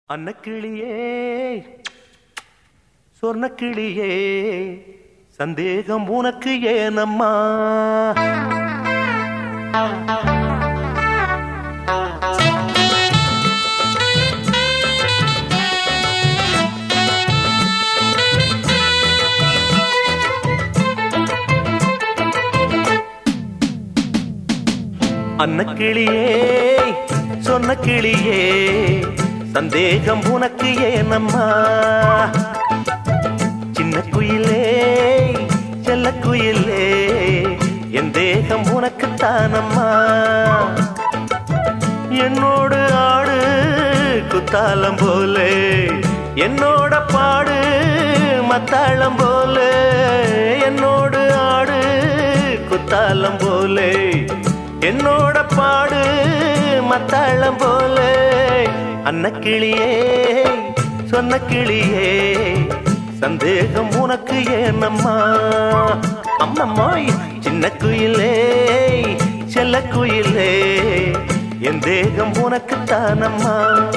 அன்னக்கிளியே சொர்ணக்கிளியே சந்தேகம் உனக்கு ஏனம்மா? அன்னக்கிளியே சொர்ணக்கிளியே சந்தேகம் உனக்கு ஏனம்மா? சின்ன குயிலே செல்ல குயிலே என் தேகம் உனக்கு தானம்மா. என்னோடு ஆடு குத்தாலம் போலே, என்னோட பாடு மத்தாளம் போலே. என்னோடு ஆடு குத்தாலம் போலே, என்னோட பாடு மத்தாளம் போலே. அன்னக்கிளியே சொன்ன கிளியே சந்தேகம் உனக்கு ஏனம்மா? அம்மம்மாய் சின்ன குயிலே செல்ல குயிலே என் தேகம் உனக்கு தானம்மா.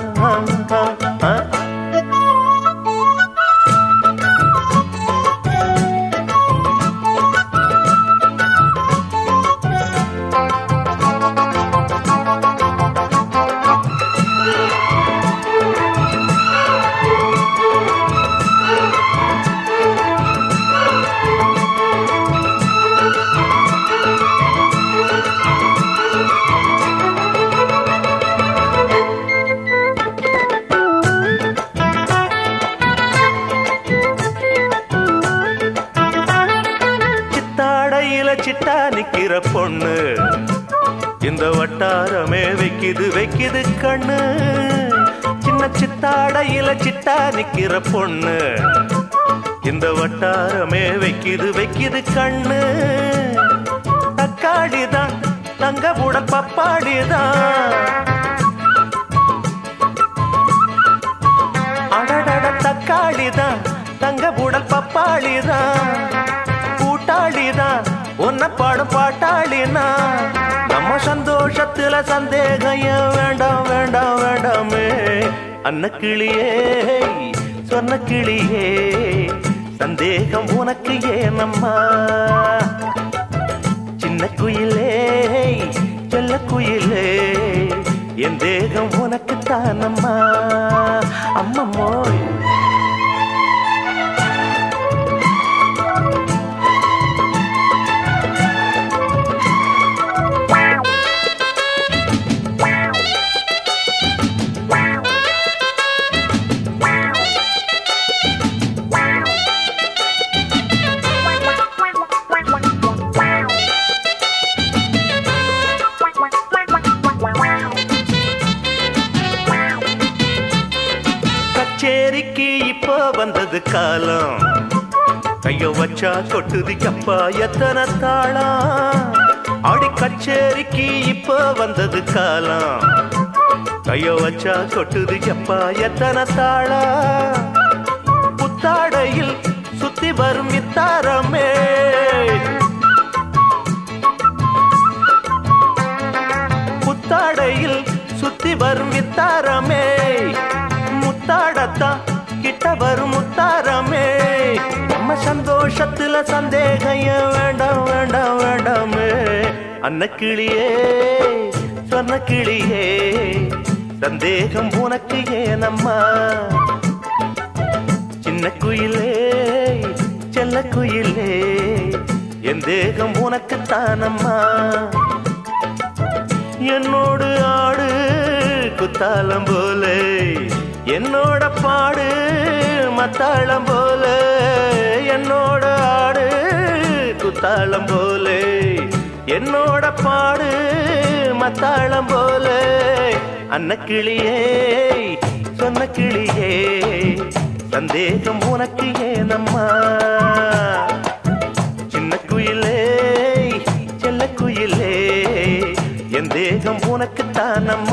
சிட்டா நிக்கிற பொண்ணு இந்த வட்டாரமே வைக்குது வைக்குது கண்ணு. சின்ன சித்தாடையில சிட்டா நிக்கிற பொண்ணு இந்த வட்டாரமே வைக்குது வைக்குது கண்ணு. தக்காளிதான் தங்க புட பப்பாளிதான், அடடட தக்காளிதான் தங்க புடல் பப்பாளிதான். கூட்டாளிதான் உன்ன பாடும் பாட்டாளினா, நம்ம சந்தோஷத்துல சந்தேகம் வேண்டாம் வேண்டாம் வேண்டாமே. அன்னக்கிளியே சொன்ன கிளியே சந்தேகம் உனக்கு ஏனம்மா? சின்ன குயிலே செல்ல குயிலே என் தேகம் உனக்கு தானம்மா. அம்மம்மோய் கச்சேரிக்கு இப்போ வந்தது காலம், கைய வச்சா கொட்டுது கப்பா எத்தனை தாளம். ஆடி கச்சேரிக்கு இப்போ வந்தது காலம், கைய வச்சா கொட்டுது கப்பா எத்தனை தாளம். புத்தாடையில் சுத்தி வரும் இத்தாரமே, புத்தாடையில் சுத்தி வரும் இத்தாரமே. முத்தாடத்தான் கிட்ட வரும் முத்தாரமே. நம்ம சந்தோஷத்துல சந்தேகம் வேண்டாம் வேண்டாம் வேண்டாமே. அன்னக்கிளியே சொன்ன கிளியே சந்தேகம் உனக்கு ஏனம்மா? சின்ன குயிலே செல்ல குயிலே என் தேகம் உனக்கு தானம்மா. என்னோடு ஆடு குத்தாலம் போலே, என்னோட பாடு மத்தாளம் போலே. என்னோட ஆடு குத்தாளம் போலே, என்னோட பாடு மத்தாளம் போலே. அன்னக்கிளியே சொன்ன கிளியே சந்தேகம் உனக்கு ஏனம்மா? சின்ன குயிலே செல்ல குயிலே என் தேகம் உனக்கு தானம்மா.